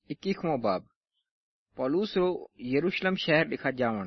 21वां बाब पौलुस रो यरूशलेम शहर ॾिखा जावण।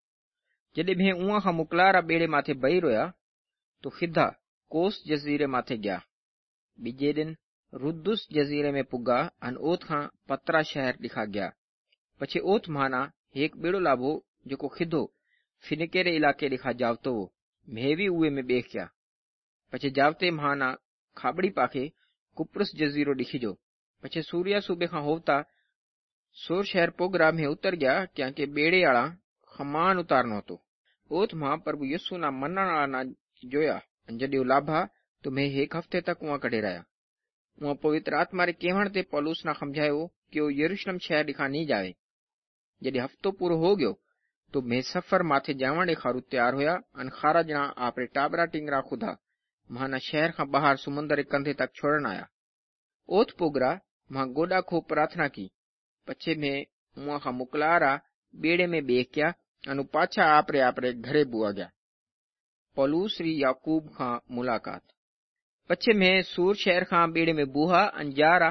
जॾहिं भे उहा खां मुकलारा ॿेड़े माथे बही रहिया तो खिदा कोस जज़ीरे माथे गया। बीजे दिन रुदुस जज़ीरे में पुगा अन ओथ खां पतरा शहर ॾिखा गया। पछे ओथ माना एक ॿेड़ो लाभो जेको खिदो फिनिकेरे इलाके ॾिखा जावतो हो। मैं भी उहे में ॿेखिया। पछे जावते माना खाबड़ी पाखे कुप्रस जज़ीरो ॾिखिजो। पछे सूर्या सूबे खां होवता सोर शहर पोगरा में उतर गया क्यांकि बेड़े आला खमान उतारनो હતો। ओथ मां प्रभु यीशु ना मनण आला ना जोया जॾहिं लाभा तो मैं एक हफ्ते तक वहां कढे रहा। वहां पवित्र आत्मा रे कहण ते पौलुस ना समझायो कि वो यरूशलेम शहर ॾिखा नहीं जावे। जॾहिं हफ्तो पूरो हो गयो तो मैं सफर माथे जावण ॾेखारू तैयार होया अन खारा ॼणा आपरे टाबरा टिंगरा खुदा माना शहर खां बाहर समुंदर रे कंधे तक छोड़न आया। ओथ पोगरा मां गोडा खो प्रार्थना की। पछे में उहा खां मुकलारा बेड़े में बेक्या अनु पाछा आपरे घरे बुआ गया। पौलुस री याकूब खां मुलाकात। पछे में सूर शहर खां बेड़े में बुहा अंजारा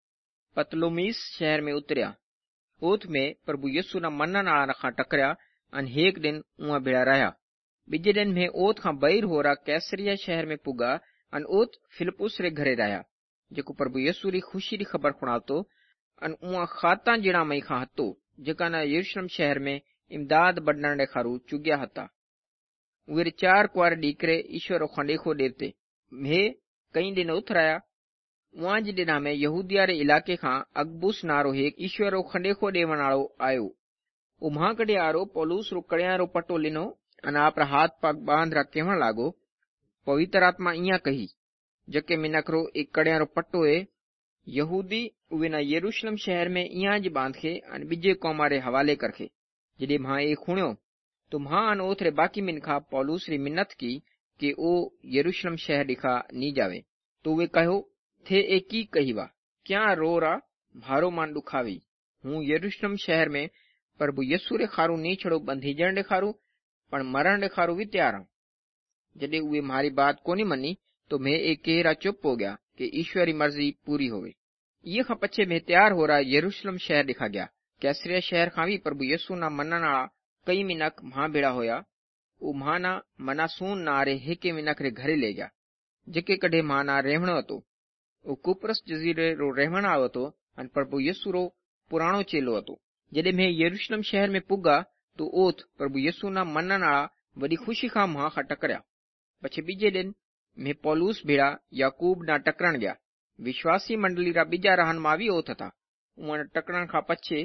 पतलोमीस शहर में उतरिया। ओथ में प्रभु यीशु ना मनन आला खां टकरिया अन एक दिन उहा भेड़ा रहा। बीजे दिन में ओथ खां बहिर होरा कैसरिया शहर में पुगा अन ओथ फिलिपुस रे घरे रहा जेको प्रभु यीशु री खुशी री खबर खुणावतो अन उहा खाता जिणा मई खां हतो जेका ना यरूशलेम शहर में इमदाद बढण रे खारू चुग्या हता। उहे 4 कुंवारे डीकरे ईश्वरो खंडेखो देवते में कई दिन उथराया। उहा जी दिना में यहूदिया रे इलाके खां अगबुस नारो एक ईश्वरो खंडेखो देवण आलो आयो। उम्हा कड़े आरो पौलुस रो कड़ियारो पट्टो लिनो अन आपरा हाथ पाक बांध रा कहण लागो, पवित्र आत्मा इया कही जके मिनक रो एक कड़ियारो पट्टो है यहूदी उवे ना यरूशलेम शहर में इया जी बांधखे अन बीजे कौमा रे हवाले करखे। जडे मां एक खुण्यो तो मां अन ओथरे बाकी मिनखा पौलुस री मिन्नत की कि ओ यरूशलेम शहर दिखा नी जावे। तो वे कहो थे एक की कहीवा क्या रो रा भारो मान दुखावी। हूँ यरूशलेम शहर में प्रभु यीशु रे खारू नी छड़ो बंधीजण रे खारू पण मरण रे खारू भी तैयार हूं। जडे उवे मारी बात कोनी मनी तो मैं एक केरा चुप हो गया कि ईश्वर री मर्जी पूरी होवे। ये खां पछे में तैयार हो रहा यरूशलेम शहर दिखा गया। कैसरिया शहर खां भी प्रभु यीशु ना मनण आला कई मिनक मां भेड़ा होया। उ माना मनासून नारे हेके मिनक रे घरे ले गया जेके कढे माना रहणो हतो। उ कुप्रस जजीरे रो रहण आयो हतो अन प्रभु यीशु रो पुराणो चेलो हतो। जडे मैं यरूशलेम शहर में पुगा तो ओथ प्रभु यीशु ना मनण आला वडी खुशी खां मां खां टकरिया। पछे बीजे दिन मैं पौलुस भेड़ा याकूब ना टकरण गया। विश्वासी मंडली रा बीजा रहनमा भी ओथ था। उहा टकरण खां पछे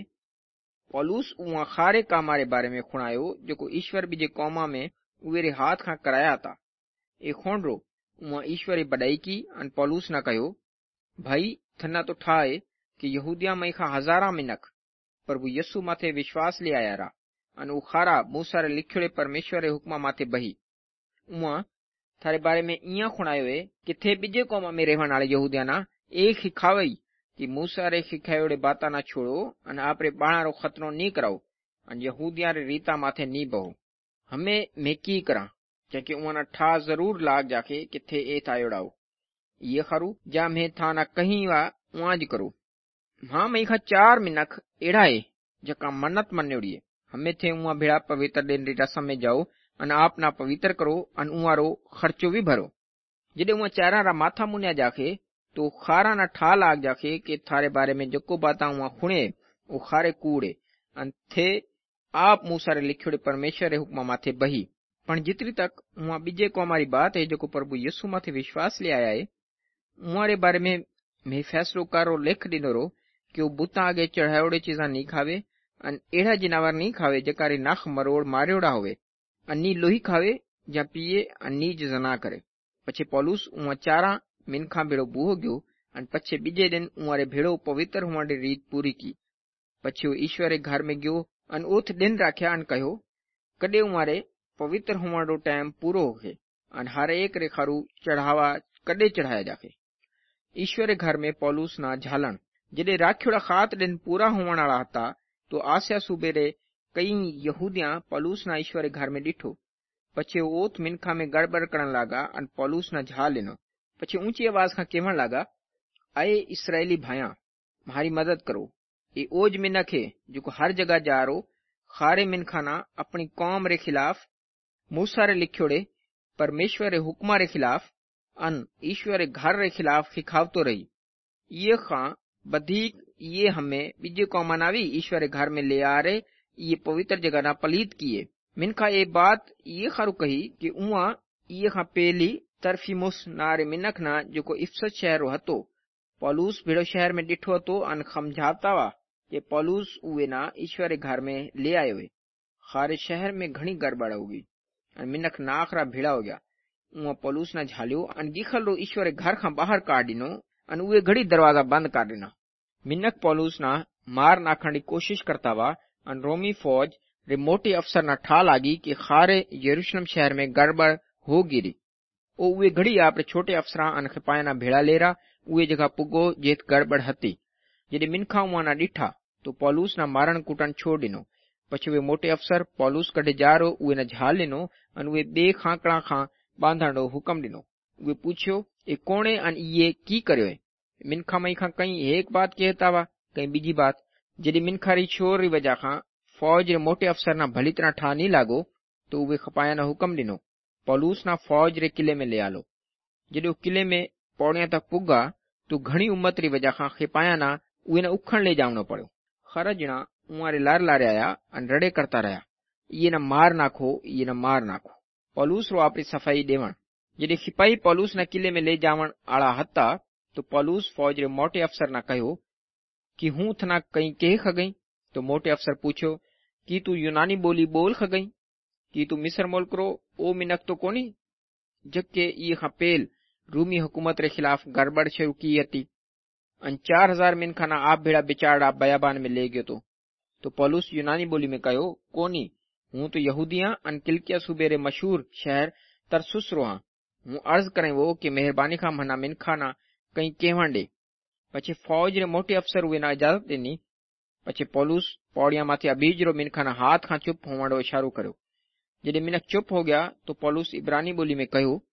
पौलुस उहा खारे कामा रे बारे में खुणायो जेको ईश्वर बीजे कौमा में उहे रे हाथ खां कराया था। ए खोंडरो उहा ईश्वर री बड़ाई की अन पौलुस ना कहो, भाई थना तो ठाए कि यहूदिया मई खां हजारा मिनक प्रभु यीशु माथे विश्वास ले आया रा अन उ खारा मूसा रे लिखियोड़े परमेश्वर रे हुक्मा माथे बही। उहा थारे बारे में इया खुणायो है कि थे बीजे कौमा में रहण आले यहूदिया ना एक ही खावई कि मूसा रे सिखायोड़े बाता ना छोड़ो अन आपरे बाणा रो खतरो नी कराओ अन यहूदिया रे रीता माथे नी बहो। हमें मैं की करा क्योंकि उन्हें ठा जरूर लाग जाके कि थे ए तायोड़ाओ। ये खरू जा मैं था ना कहीं वा उआज करो। हाँ मैं खा 4 मिनक एड़ा है जका मन्नत मन्योड़ी है। हमें थे उआ भेड़ा पवित्र दिन री रसम में जाओ अन आप ना पवित्र करो अन उआरो खर्चो भी भरो। जडे उआ 4 रा माथा मुन्या जाके तो खारा ना ठा लाग जाके कि थारे बारे में जको बाता उआ खुणे वो खारे कूड़े अन थे आप मूसा रे लिखियोड़े परमेश्वर रे हुक्मा माथे बही। पण जितरी तक उआ बीजे को हमारी बात है जो प्रभु यीशु माथे विश्वास ले आया है उआरे बारे में मैं फैसलो कारो लेख दिनो रो कि वो बुता आगे चढ़ायोड़े चीजा नी खावे अन एड़ा जिनावर नी खावे जकारी नख मरोड़ मार्योड़ा होवे अन नी लोही खावे या पीए अन नीज जना करे। पछे पौलुस उआ 4 मिनखा भेड़ो बूहो गयो अन पछे बीजे दिन उआरे भेड़ो पवित्र हुवण री रीत पूरी की। पछे वो ईश्वर रे घर में गयो अन ओथ दिन राख्या अन कहो कदे उआरे पवित्र हुवण रो टाइम पूरो होके अन हर एक रे खारू चढ़ावा कदे चढ़ाया जाके। ईश्वर रे घर में पौलुस ना झालण जडे राख्योड़ा 7 दिन पूरा हुवण आला हता तो आसिया सूबे रे कई यहूदिया पौलुस ना ईश्वर रे घर में डिठो। पछे वो ओथ मिनखा में गड़बड़ करण लागा अन पौलुस ना झा लेनो। पछे ऊंची आवाज खां कहण लागा, आए इस्राएली भाया मारी मदद करो ए ओज मिनख है जो हर जगह जा रो खारे मिनखाना अपनी कौम रे खिलाफ मूसा रे लिखोड़े परमेश्वर रे हुक्मा रे खिलाफ अन ईश्वर रे घर रे खिलाफ खिखावतो रही। ये खां बधिक ये हमें बीजे कौमानावी ईश्वर रे घर में ले आ रहे ये पवित्र जगह ना पलीत किए। मिनखा ये बात ये खारू कही कि उआ ये खां पहली तरफीमुस नारे मिनख ना जो को इफसत शहर रो हतो पौलुस भिड़ो शहर में डिठो हतो अन समझाता वा कि पौलुस उवे ना ईश्वर रे घर में ले आयो वे। खारे शहर में घणी गड़बड़ होगी अन मिनख नाखरा भिड़ा हो गया। उआ पौलुस ना झालियो अन गिखल रो ईश्वर रे घर खां बाहर काढ़ दिनो अन उवे घड़ी दरवाजा बंद कर दिना। मिनख पौलुस ना मार नाखण की कोशिश करता वा अन रोमी फौज रे मोटे अफसर ना ठा लागी कि खारे यरूशलेम शहर में गड़बड़ हो गिरी। ओ उवे घड़ी आपरे छोटे अफसरा अन खिपायना भेड़ा लेरा उवे जगह पुगो जेत गड़बड़ हती। जदे मिनखा उआ ना डिठा तो पौलुस ना मारण कूटन छोड़ दिनो। पछी वे मोटे अफसर पौलुस कड़े जारो उवे ना झाल लिनो अन उवे बे खाकड़ा खां बांधण हुकम दिनो। उवे पूछियो ए कोणे अन ये की कर्यो। मिनखा मई खां कई एक बात कहता वा कई बीजी बात। जदे मिनखा री छोर री वजह खां फौज रे मोटे अफसर ना भली तरह ठा नहीं लागो तो उवे खपाया ना हुकम दिनो पौलुस ना फौज रे किले में ले आलो। जदे किले में पौड़िया तक पुगा तो घणी उम्मत री वजह खां खिपाया ना उवे ना उखण ले जावनो पड़ो। खरा जना उआ रे लार लारे आया अन रड़े करता रहा ये ना मार नाखो ये ना मार नाखो। पौलुस रो आपरी सफाई देवण। जदे सिपाही पौलुस ना किले में ले जावण आला हता तो पौलुस फौज रे मोटे अफसर ना कहो कि हूं थना कई कह खगई। तो मोटे अफसर पूछो कि तू यूनानी बोली बोल खगई कि तू मिस्र मुल्क रो ओ मिनक तो कोनी जबकि ये पेल रूमी हुकूमत रे खिलाफ गड़बड़ शुरू की हती अन 4000 मिनखाना आप भेड़ा बिचाड़ा बयाबान में ले गयो। तो पौलुस यूनानी बोली में कहो कोनी हूं तो यहूदिया अन किलकिया सूबे रे मशहूर शहर तरसुस रो हाँ। हूं अर्ज करें वो कि मेहरबानी खां मना मिनखाना कई कहवण दे। पछी फौज रे मोटे अफसर हुए ना इजाजत दिनी। पछी पौलुस पौड़िया माथे अबीज रो मिनखाना हाथ खां चुप होवण रो इशारो कर्यो। जदे मिनख चुप हो गया तो पौलुस इब्रानी बोली में कहो